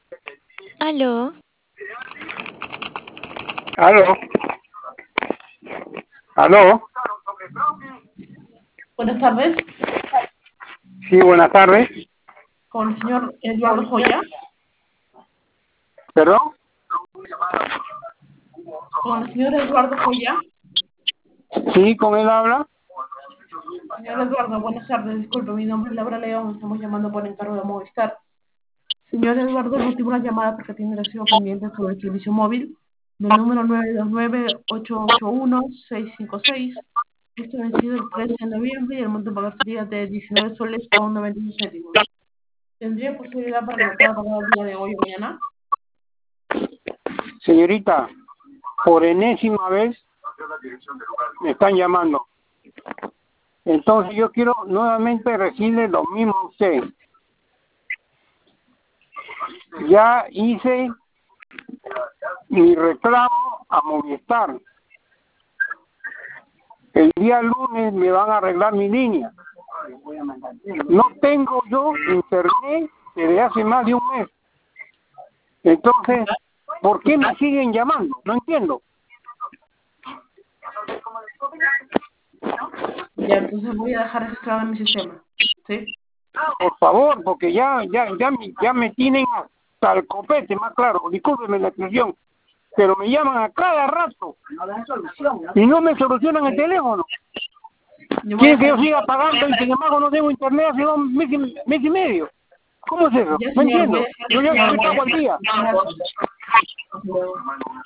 Aló, Aló, aló, Buenas tardes, sí, buenas tardes. con el señor Eduardo Joya. ¿Perdón? Con el señor Eduardo Joya. Sí, con él habla. Señor Eduardo, buenas tardes. Disculpe, mi nombre es Laura León. Estamos llamando por encargo de Movistar. Señor Eduardo, el motivo de la llamada porque tiene recibo pendiente sobre el servicio móvil del número 929-881-656. Esto vencido el 13 de noviembre y el monto a pagar sería de 19 soles con 91 céntimos. ¿Tendría posibilidad para que lo pueda pagar el día de hoy o mañana? Señorita, por enésima vez me están llamando. Entonces yo quiero nuevamente decirle lo mismo a usted. Ya hice mi reclamo a Movistar. El día lunes me van a arreglar mi línea. No tengo yo internet desde hace más de un mes. Entonces, ¿por qué me siguen llamando? No entiendo. Ya, entonces voy a dejar registrado en mi sistema. ¿Sí? Por favor, porque ya me tienen hasta el copete, más claro. Discúlpeme la expresión, pero me llaman a cada rato y no me solucionan el teléfono. Yo voy a Quieren que dejar yo siga registrado. pagando y sin embargo no tengo internet hace un mes y medio. ¿Cómo es eso? Ya, No señor, voy a entiendo. dejar Yo registrado. pago al día. Gracias. Hasta luego.